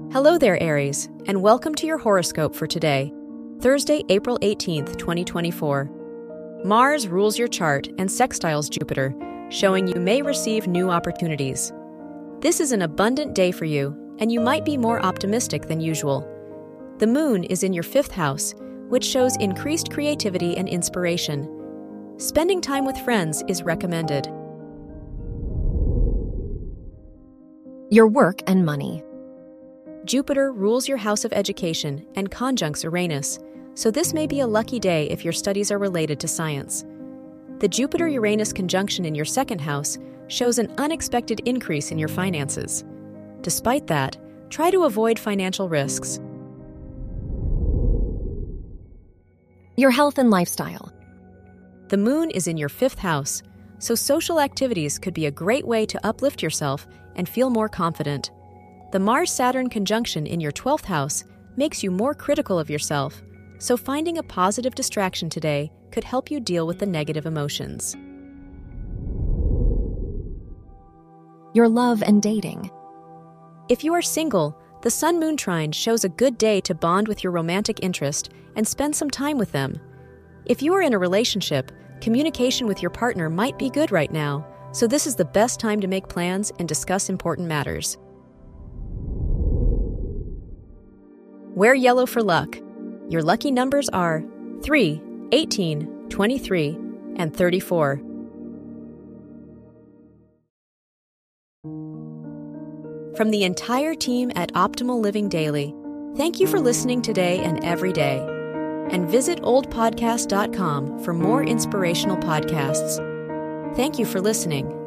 Hello there, Aries, and welcome to your horoscope for today, Thursday, April 18th, 2024. Mars rules your chart and sextiles Jupiter, showing you may receive new opportunities. This is an abundant day for you, and you might be more optimistic than usual. The moon is in your 5th house, which shows increased creativity and inspiration. Spending time with friends is recommended. Your work and money. Jupiter rules your house of education and conjuncts Uranus, so this may be a lucky day if your studies are related to science. The Jupiter-Uranus conjunction in your 2nd house shows an unexpected increase in your finances. Despite that, try to avoid financial risks. Your health and lifestyle. The moon is in your 5th house, so social activities could be a great way to uplift yourself and feel more confident. The Mars-Saturn conjunction in your 12th house makes you more critical of yourself, so finding a positive distraction today could help you deal with the negative emotions. Your love and dating. If you are single, the Sun-Moon trine shows a good day to bond with your romantic interest and spend some time with them. If you are in a relationship, communication with your partner might be good right now, so this is the best time to make plans and discuss important matters. Wear yellow for luck. Your lucky numbers are 3, 18, 23, and 34. From the entire team at Optimal Living Daily, thank you for listening today and every day. And visit oldpodcast.com for more inspirational podcasts. Thank you for listening.